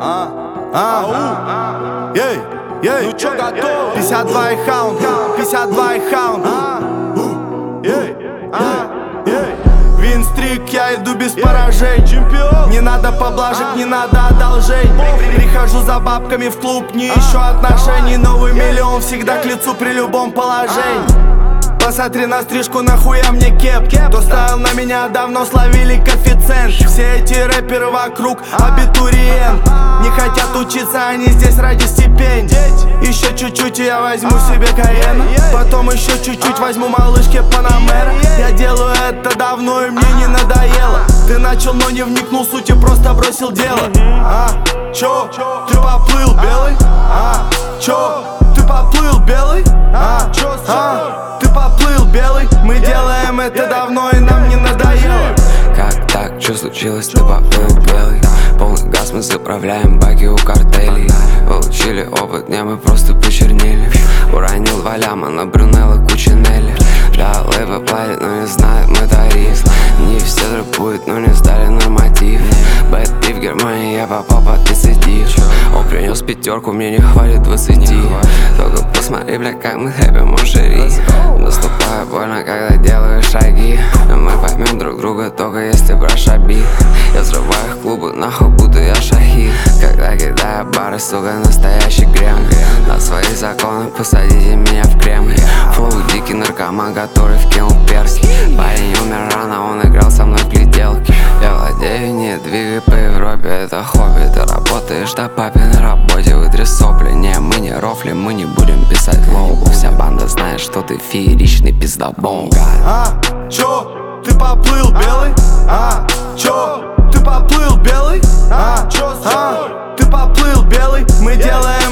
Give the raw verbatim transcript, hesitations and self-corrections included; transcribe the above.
А, а, ей, ей, ну чё, готов? пятьдесят два и хаунд, пятьдесят два и хаунд. Ей, ей, винстрик, я иду без поражений. Чемпион. Не надо поблажек, не надо одолжений. Прихожу за бабками в клуб, не ищу отношений. Новый миллион всегда к лицу при любом положении. Посмотри на стрижку, нахуя мне кеп. Кто ставил на меня, давно словили коэффициент. Все эти рэперы вокруг абитуриент. Не хотят учиться, они здесь ради стипендий. Еще чуть-чуть и я возьму себе Каена. Потом еще чуть-чуть возьму малышке Панамера. Я делаю это давно и мне не надоело. Ты начал, но не вникнул в суть и просто бросил дело. А, чё, ты поплыл, белый? А, чё, ты поплыл, белый? А, чё, а, ты поплыл, белый? Мы делаем это давно и нам не надоело. Как так, что случилось, ты поплыл, белый? Полный газ, мы заправляем баки у картелей. Получили опыт, не, мы просто почернели. Уронил два ляма на Брюнелло Кучинелли. Да, лейбл платит, но не знает мой тариф. Не все трэпуют, но не сдали норматив. Бэт пи в Германии, я попал под рецидив. Он принес пятерку, мне не хватит двадцати. Только посмотри, бля, как мы хэппи, моншери. Наступаю больно, когда делаю шаги. Мы поймем друг друга, только если брать шаби. Я взрываю их клубы, нахуй, будто я шахид. Когда кидаю бары, сука, настоящий крем. На свои законы посадите меня в Кремль. Флоу дикий наркоман, который вкинул перски. Парень умер рано, он играл со мной в гляделки. Я владею, не двигай по Европе, это хобби. Ты работаешь на папе на работе, вытри сопли. Не, мы не рофлим, мы не будем писать лоу. Вся банда знает, что ты фееричный пиздобол. А, чё, ты поплыл, белый? А, чё, ты поплыл, белый? А, чё, а, ты поплыл, белый? Мы делаем